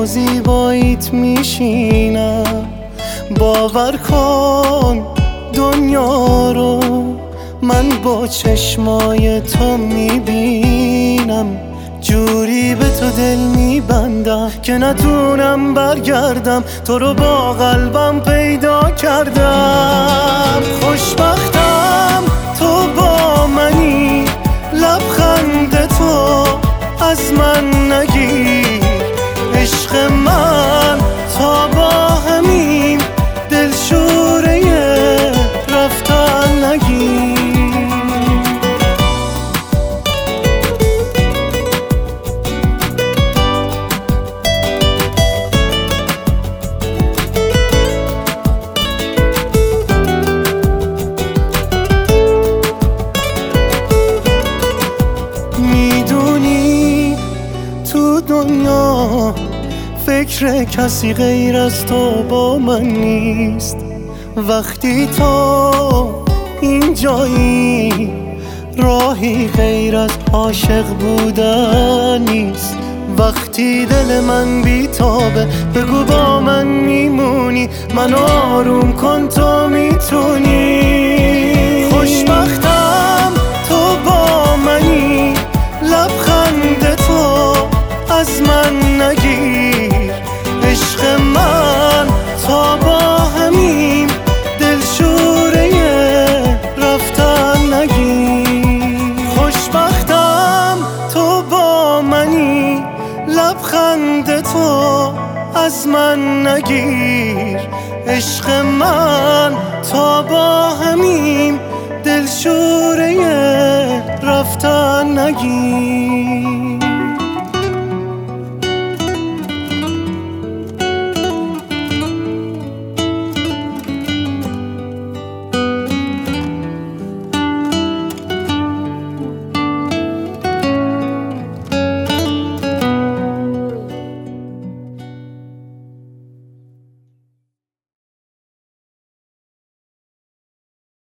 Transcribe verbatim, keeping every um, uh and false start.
با زیباییت میشینم. باور کن دنیا رو من با چشمای تو میبینم، جوری به تو دل میبندم که نتونم برگردم. تو رو با قلبم پیدا کردم، خوشبختم تو با منی، لبخند تو از من نگیر. عشق من تا با همین دلشوره رفتن نگیر. میدونی تو دنیا فکر کسی غیر از تو با من نیست. وقتی تو اینجایی راهی غیر از عاشق بودن نیست. وقتی دل من بیتابه بگو با من میمونی، من آروم کن تو میتونی.